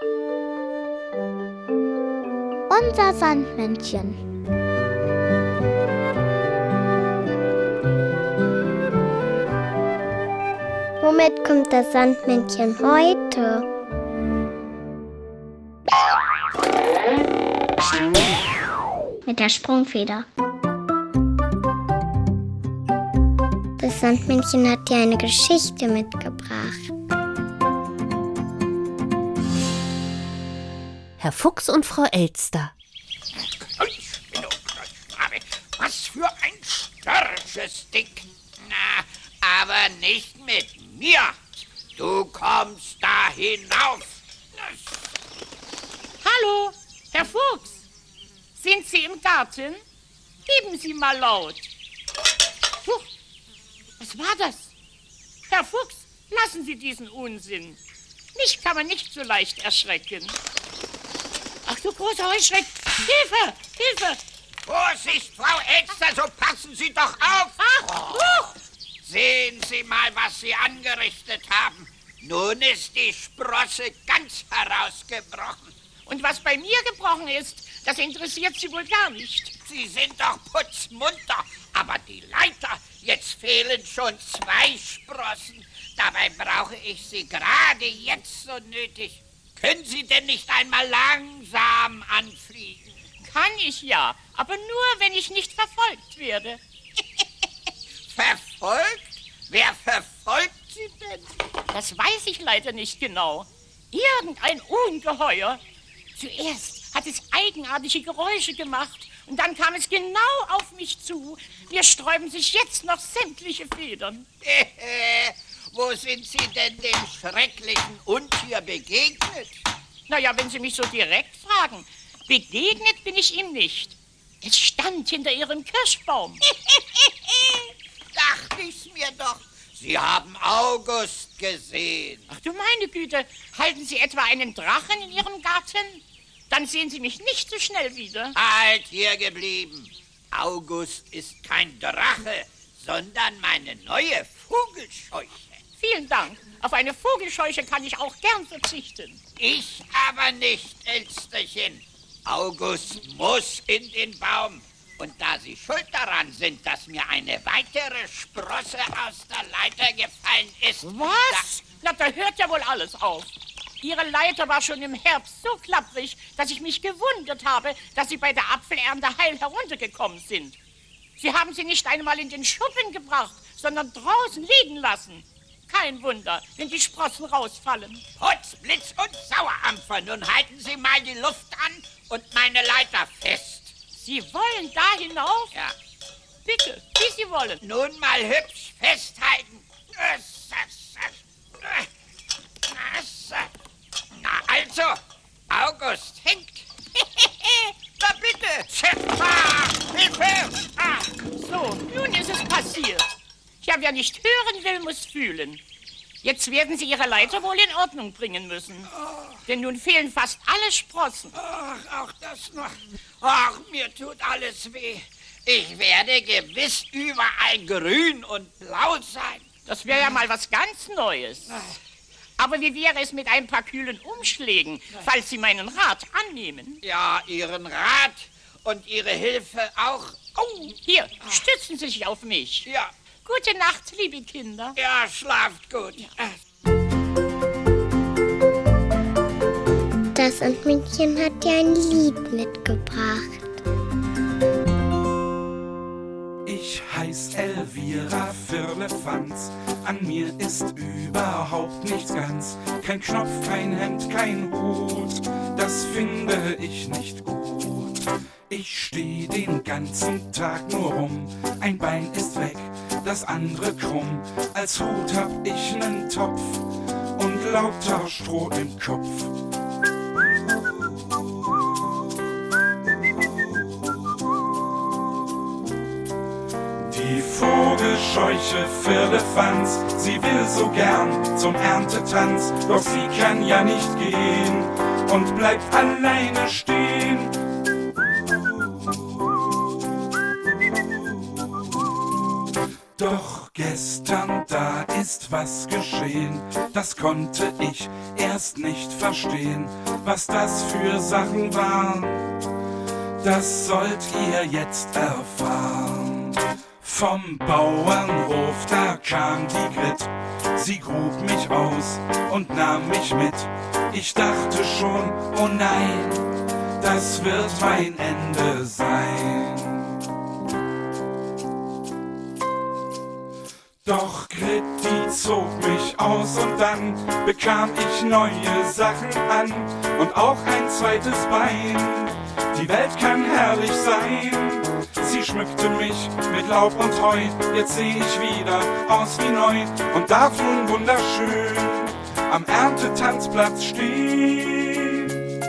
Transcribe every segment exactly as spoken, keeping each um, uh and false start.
Unser Sandmännchen. Womit kommt das Sandmännchen heute? Mit der Sprungfeder. Das Sandmännchen hat dir eine Geschichte mitgebracht. Herr Fuchs und Frau Elster. Was für ein störrisches Ding. Na, aber nicht mit mir. Du kommst da hinauf. Hallo, Herr Fuchs. Sind Sie im Garten? Geben Sie mal laut. Huch, was war das? Herr Fuchs, lassen Sie diesen Unsinn. Mich kann man nicht so leicht erschrecken. Ach du großer Heuschreck! Hilfe! Hilfe! Vorsicht, Frau Elster, so passen Sie doch auf! Ach, huch! Sehen Sie mal, was Sie angerichtet haben. Nun ist die Sprosse ganz herausgebrochen. Und was bei mir gebrochen ist, das interessiert Sie wohl gar nicht. Sie sind doch putzmunter, aber die Leiter, jetzt fehlen schon zwei Sprossen. Dabei brauche ich sie gerade jetzt so nötig. Können Sie denn nicht einmal langsam anfliegen? Kann ich ja, aber nur, wenn ich nicht verfolgt werde. Verfolgt? Wer verfolgt Sie denn? Das weiß ich leider nicht genau. Irgendein Ungeheuer. Zuerst hat es eigenartige Geräusche gemacht und dann kam es genau auf mich zu. Mir sträuben sich jetzt noch sämtliche Federn. Wo sind Sie denn dem schrecklichen Untier begegnet? Naja, wenn Sie mich so direkt fragen, begegnet bin ich ihm nicht. Es stand hinter Ihrem Kirschbaum. Dachte ich's mir doch. Sie haben August gesehen. Ach du meine Güte, halten Sie etwa einen Drachen in Ihrem Garten? Dann sehen Sie mich nicht so schnell wieder. Halt hier geblieben. August ist kein Drache, sondern meine neue Vogelscheuche. Vielen Dank. Auf eine Vogelscheuche kann ich auch gern verzichten. Ich aber nicht, Elsterchen. August muss in den Baum. Und da Sie schuld daran sind, dass mir eine weitere Sprosse aus der Leiter gefallen ist... Was? Na, da hört ja wohl alles auf. Ihre Leiter war schon im Herbst so klapprig, dass ich mich gewundert habe, dass Sie bei der Apfelernte heil heruntergekommen sind. Sie haben sie nicht einmal in den Schuppen gebracht, sondern draußen liegen lassen. Kein Wunder, wenn die Sprossen rausfallen. Putz, Blitz und Sauerampfer, nun halten Sie mal die Luft an und meine Leiter fest. Sie wollen da hinauf? Ja. Bitte, wie Sie wollen. Nun mal hübsch festhalten. Na also, August hängt. Na bitte. Ah, Hilfe! Ah, so, nun ist es passiert. Ja, wer nicht hören will, muss fühlen. Jetzt werden Sie Ihre Leiter wohl in Ordnung bringen müssen. Oh. Denn nun fehlen fast alle Sprossen. Ach, auch das noch. Ach, mir tut alles weh. Ich werde gewiss überall grün und blau sein. Das wäre ja mal was ganz Neues. Aber wie wäre es mit ein paar kühlen Umschlägen, falls Sie meinen Rat annehmen? Ja, Ihren Rat und Ihre Hilfe auch. Oh, hier, stützen Sie sich auf mich. Ja. Gute Nacht, liebe Kinder. Ja, schlaft gut. Das Sandmännchen hat dir ein Lied mitgebracht. Ich heiß Elvira Firlefanz, an mir ist überhaupt nichts ganz. Kein Knopf, kein Hemd, kein Hut, das finde ich nicht gut. Ich steh den ganzen Tag nur rum, ein Bein ist weg, das andere krumm. Als Hut hab ich nen Topf und lauter Stroh im Kopf. Die Vogelscheuche Firlefanz, sie will so gern zum Erntetanz, doch sie kann ja nicht gehen und bleibt alleine stehen. Doch gestern da ist was geschehen, das konnte ich erst nicht verstehen. Was das für Sachen waren, das sollt ihr jetzt erfahren. Vom Bauernhof, da kam die Grit, sie grub mich aus und nahm mich mit. Ich dachte schon, oh nein, das wird mein Ende sein. Doch Grit, die zog mich aus und dann bekam ich neue Sachen an und auch ein zweites Bein. Die Welt kann herrlich sein. Sie schmückte mich mit Laub und Heu, jetzt seh ich wieder aus wie neu und darf nun wunderschön am Erntetanzplatz stehen.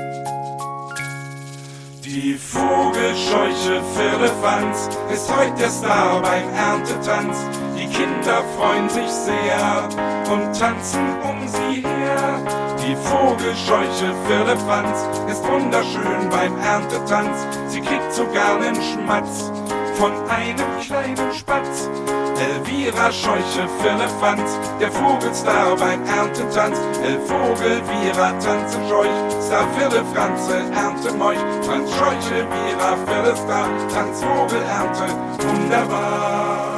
Die Vogelscheuche Firlefanz ist heut der Star beim Erntetanz. Die Kinder freuen sich sehr und tanzen um sie her. Die Vogelscheuche Firlefanz ist wunderschön beim Erntetanz. Sie kriegt sogar nen Schmatz von einem kleinen Spatz. Elvira Scheuche Firlefanz, der Vogelstar beim Erntetanz. El Vogel, Vira, tanze Scheuch, Star Firlefranze, Ernte Meuch. Franz Scheuche, Vira, Firlestar, Tanz Vogel, Ernte, wunderbar.